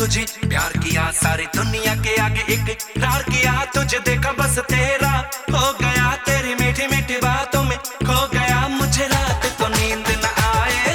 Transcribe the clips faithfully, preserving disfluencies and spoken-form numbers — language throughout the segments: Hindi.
तुझे प्यार किया, सारी दुनिया के आगे इकरार किया, तुझे देखा बस तेरा हो गया, तेरी मीठी मीठी बातों में खो गया, मुझे रात को नींद न आए,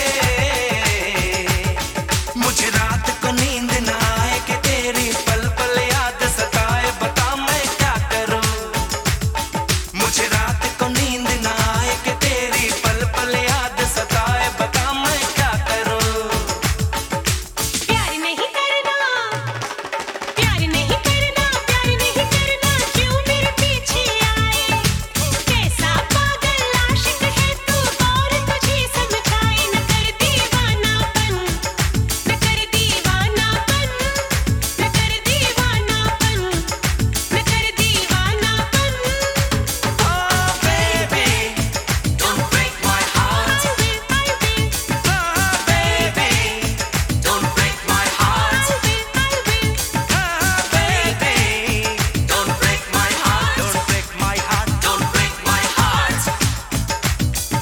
मुझे रात को नींद न आए कि तेरी पल पल याद सताए, बता मैं क्या करूं, मुझे रात को नींद न आए कि तेरी पल पल याद सताए, बता मैं क्या करूं। प्यार नहीं करना, प्यार नहीं करना, प्यार नहीं करना, क्यों मेरे पीछे आए, कैसा पागल आशिक है तू, और तुझे समझाए, न कर दीवानापन, न कर दीवानापन, न कर दीवानापन, न कर दीवानापन। Oh baby, don't break my heart. I will, I will, Oh baby, don't break my heart. I will, I will. Oh baby, don't break my heart. Don't break my heart. Don't break my heart.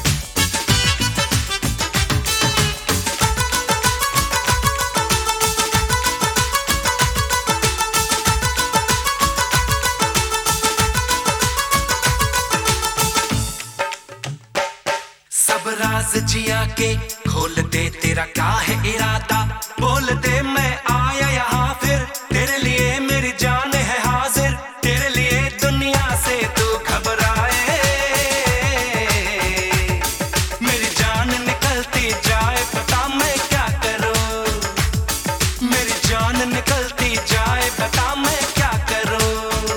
सब राज जिया के खोल दे, तेरा क्या है इरादा, बोल दे मैं आया यहाँ फिर, तेरे लिए मेरी जान है हाजिर, तेरे लिए दुनिया से तू घबराए, मेरी जान निकलती जाए, बता मैं क्या करूं, मेरी जान निकलती जाए, बता मैं क्या करूं।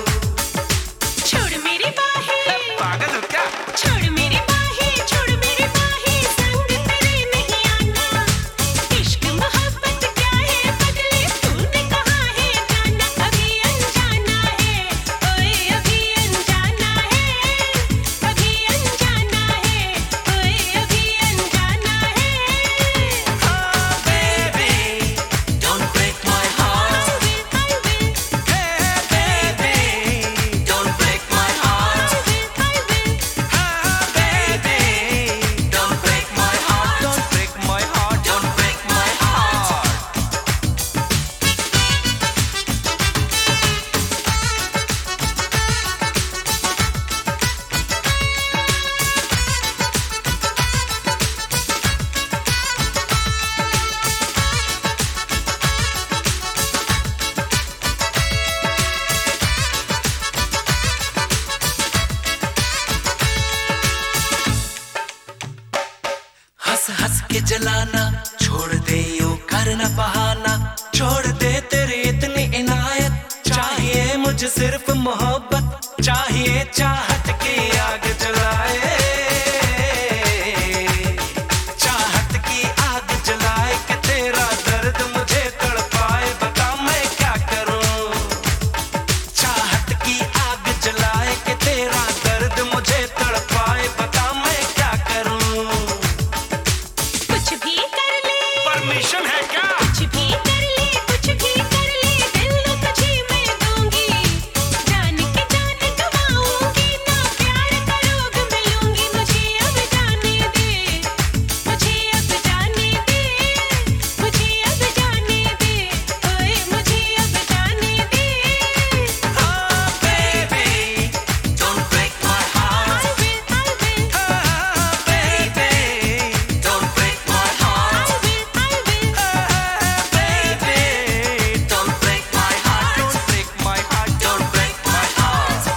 छोड़ मेरी बाहें, पागल हो क्या? छोड़ मेरी बाहें, छोड़ मेरी बाहें, संग तेरे नहीं आना, इश्क मोहब्बत क्या है पगले, तूने कहा है जाना, अभी अनजाना है, ओए अभी अनजाना है, अभी अनजाना है, ओए अभी अनजाना है। Oh baby, don't break my heart. I will, I will, Hey baby, don't break my heart. I will, I will. Oh baby, don't break my heart. Don't break my heart. Don't break my heart. हंस हंस के जलाना, छोड़ दे यूं करना बहाना, छोड़ दे तेरी इतनी इनायत, चाहिए मुझे सिर्फ मोहब्बत, चाहिए चाहत की आग जलाए, चाहत की आग जलाए कि तेरा दर्द मुझे तड़पाए, बता मैं क्या करूं, चाहत की आग जलाए कि तेरा दर्द मुझे तड़पाए, बता मैं क्या करूं। कुछ भी कर ले, परमिशन है क्या? कुछ भी कर ले, कुछ भी कर ले, दिल तुझे मैं दूंगी, जान के जान गवाऊंगी, ना प्यार का रोग मिलूंगी, मुझे अब जाने दे, मुझे अब जाने दे, मुझे अब जाने दे, ओए मुझे अब जाने दे। Oh baby, don't break my heart. I will, I will, Oh baby, don't break my heart. I will, I will. Oh baby, don't break my heart. Don't break my heart. Don't break my heart.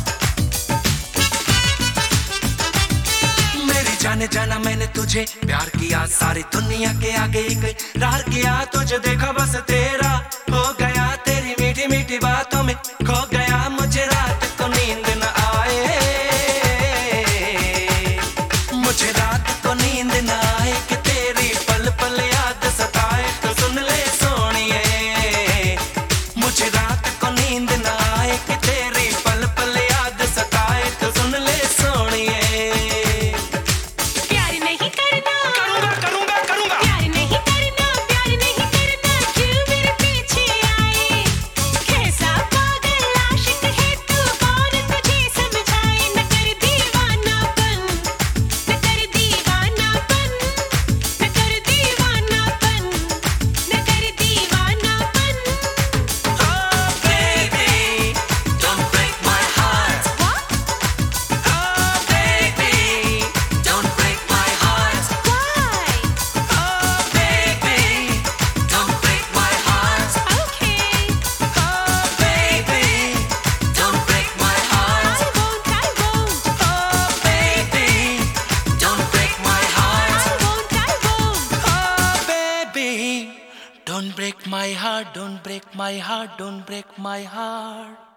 मेरी जाने जाना, मैंने तुझे प्यार किया, सारी दुनिया के आगे इकरार किया, तुझे देखा बस तेरा हो गया, तेरी मीठी मीठी बातों में खो गया, मुझे रात को नींद न आए, मुझे रात को नींद न आए कि तेरी पल पल याद सताए, तो सुन ले सोनिए, मुझे रात को नींद न आए कि तेरी पल पल याद सताए, तो सुन ले सोनिए। प्यार नहीं करना, करूंगा करूंगा करूंगा। प्यार नहीं करना, प्यार नहीं करना, क्यों मेरे पीछे आए, कैसा पागल आशिक don't break my heart, don't break my heart.